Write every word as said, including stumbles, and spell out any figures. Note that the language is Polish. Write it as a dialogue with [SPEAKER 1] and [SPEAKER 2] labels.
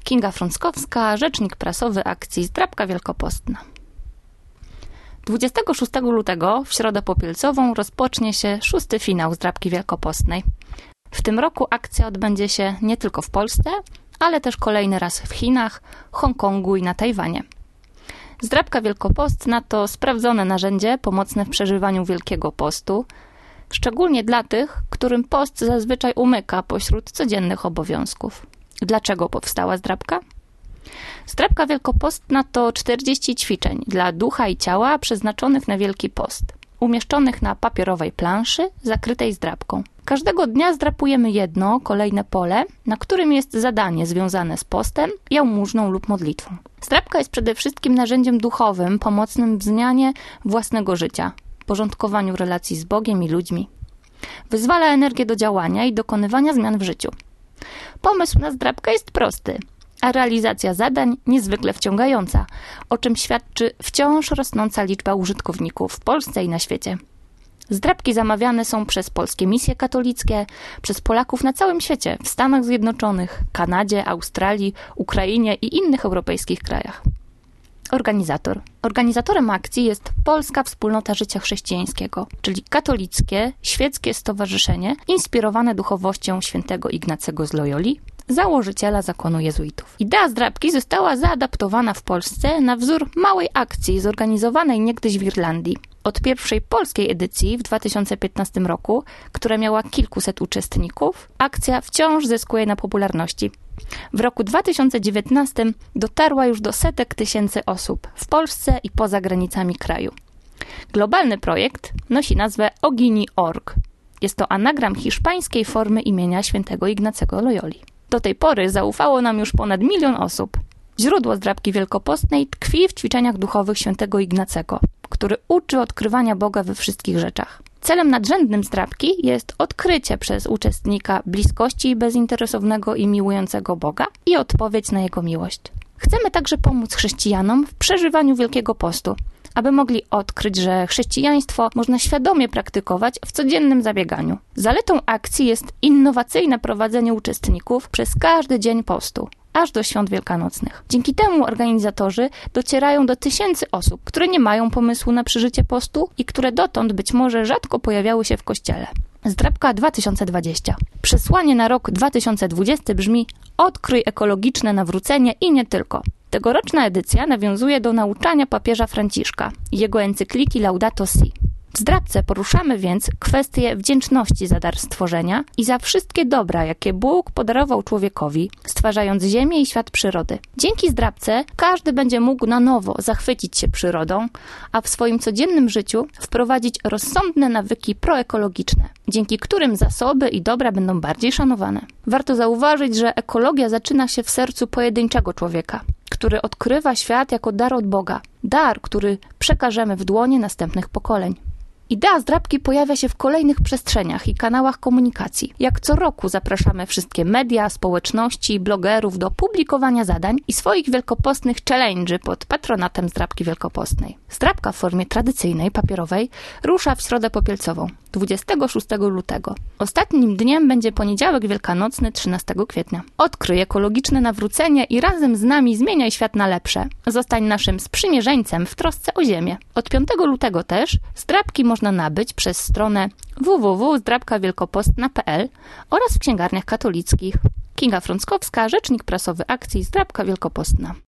[SPEAKER 1] Kinga Frąckowska, rzecznik prasowy akcji Zdrabka Wielkopostna. dwudziestego szóstego lutego w Środę Popielcową rozpocznie się szósty finał Zdrabki Wielkopostnej. W tym roku akcja odbędzie się nie tylko w Polsce, ale też kolejny raz w Chinach, Hongkongu i na Tajwanie. Zdrabka Wielkopostna to sprawdzone narzędzie pomocne w przeżywaniu Wielkiego Postu, szczególnie dla tych, którym post zazwyczaj umyka pośród codziennych obowiązków. Dlaczego powstała zdrabka? Zdrabka Wielkopostna to czterdzieści ćwiczeń dla ducha i ciała przeznaczonych na Wielki Post, umieszczonych na papierowej planszy zakrytej zdrabką. Każdego dnia zdrapujemy jedno, kolejne pole, na którym jest zadanie związane z postem, jałmużną lub modlitwą. Zdrabka jest przede wszystkim narzędziem duchowym, pomocnym w zmianie własnego życia, porządkowaniu relacji z Bogiem i ludźmi. Wyzwala energię do działania i dokonywania zmian w życiu. Pomysł na zdrabkę jest prosty, a realizacja zadań niezwykle wciągająca, o czym świadczy wciąż rosnąca liczba użytkowników w Polsce i na świecie. Zdrabki zamawiane są przez polskie misje katolickie, przez Polaków na całym świecie, w Stanach Zjednoczonych, Kanadzie, Australii, Ukrainie i innych europejskich krajach. Organizator. Organizatorem akcji jest Polska Wspólnota Życia Chrześcijańskiego, czyli katolickie, świeckie stowarzyszenie inspirowane duchowością świętego Ignacego z Loyoli, założyciela zakonu jezuitów. Idea zdrabki została zaadaptowana w Polsce na wzór małej akcji zorganizowanej niegdyś w Irlandii. Od pierwszej polskiej edycji w dwa tysiące piętnastym roku, która miała kilkuset uczestników, akcja wciąż zyskuje na popularności. W roku dwa tysiące dziewiętnastym dotarła już do setek tysięcy osób w Polsce i poza granicami kraju. Globalny projekt nosi nazwę Ogini kropka org. Jest to anagram hiszpańskiej formy imienia świętego Ignacego Loyoli. Do tej pory zaufało nam już ponad milion osób. Źródło Zdrabki Wielkopostnej tkwi w ćwiczeniach duchowych świętego Ignacego, który uczy odkrywania Boga we wszystkich rzeczach. Celem nadrzędnym zdrabki jest odkrycie przez uczestnika bliskości bezinteresownego i miłującego Boga i odpowiedź na Jego miłość. Chcemy także pomóc chrześcijanom w przeżywaniu Wielkiego Postu, aby mogli odkryć, że chrześcijaństwo można świadomie praktykować w codziennym zabieganiu. Zaletą akcji jest innowacyjne prowadzenie uczestników przez każdy dzień postu, aż do świąt wielkanocnych. Dzięki temu organizatorzy docierają do tysięcy osób, które nie mają pomysłu na przeżycie postu i które dotąd być może rzadko pojawiały się w kościele. Zdrabka dwa tysiące dwudziesty. Przesłanie na rok dwa tysiące dwudziesty brzmi: odkryj ekologiczne nawrócenie i nie tylko. Tegoroczna edycja nawiązuje do nauczania papieża Franciszka i jego encykliki Laudato Si. W zdrabce poruszamy więc kwestię wdzięczności za dar stworzenia i za wszystkie dobra, jakie Bóg podarował człowiekowi, stwarzając ziemię i świat przyrody. Dzięki zdrabce każdy będzie mógł na nowo zachwycić się przyrodą, a w swoim codziennym życiu wprowadzić rozsądne nawyki proekologiczne, dzięki którym zasoby i dobra będą bardziej szanowane. Warto zauważyć, że ekologia zaczyna się w sercu pojedynczego człowieka, który odkrywa świat jako dar od Boga. Dar, który przekażemy w dłonie następnych pokoleń. Idea zdrabki pojawia się w kolejnych przestrzeniach i kanałach komunikacji. Jak co roku zapraszamy wszystkie media, społeczności, blogerów do publikowania zadań i swoich wielkopostnych challenge'y pod patronatem Zdrabki Wielkopostnej. Zdrabka w formie tradycyjnej, papierowej rusza w Środę Popielcową, dwudziestego szóstego lutego. Ostatnim dniem będzie poniedziałek wielkanocny, trzynastego kwietnia. Odkryj ekologiczne nawrócenie i razem z nami zmieniaj świat na lepsze. Zostań naszym sprzymierzeńcem w trosce o ziemię. Od piątego lutego też zdrabki można nabyć przez stronę w w w kropka zdrabka wielkopostna kropka p l oraz w księgarniach katolickich. Kinga Frąckowska, rzecznik prasowy akcji Zdrabka Wielkopostna.